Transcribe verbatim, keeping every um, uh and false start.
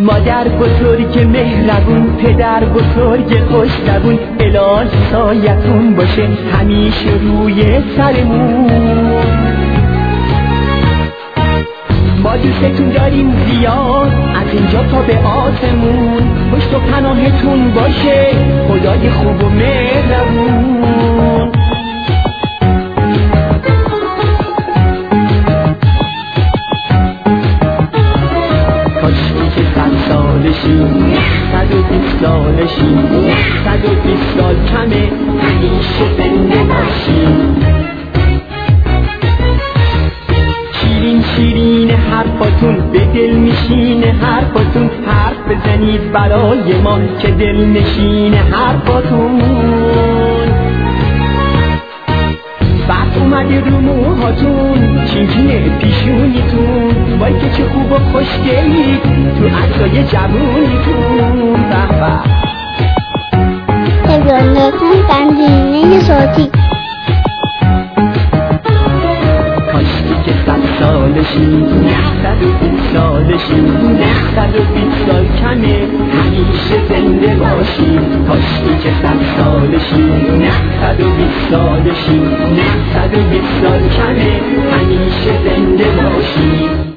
مادر بزرگ مهربون، پدر بزرگ خوش زبون، الهی سایتون باشه همیشه روی سرمون. ما دوستتون داریم زیاد از اینجا تا به آسمون، پشت و پناهتون باشه خدای خوب و مهربون. کاشکی که صد سالشیم، صد و بیست سالشیم، صد و بیست سال کمه همیشه زنده باشیم. شیرین شیرین حرفاتون به دل میشینه حرفاتون، حرف بزنید برای ما که دل نشینه حرفاتون. بعد اومده رو موهاتون، چینچینه پیشونیتون، وای که چه خوب و خوشگلید تو عکسای جوونیتون. بابا تلویزیون تنظیمه صوتی. کاشکی که صد سالشیم، صد و بیست سالشیم، صد و بیست سال کمه همیشه زنده باشیم. کاشکی که صد سالشیم، صد و بیست سالشیم، صد و بیست سال کمه همیشه زنده باشیم.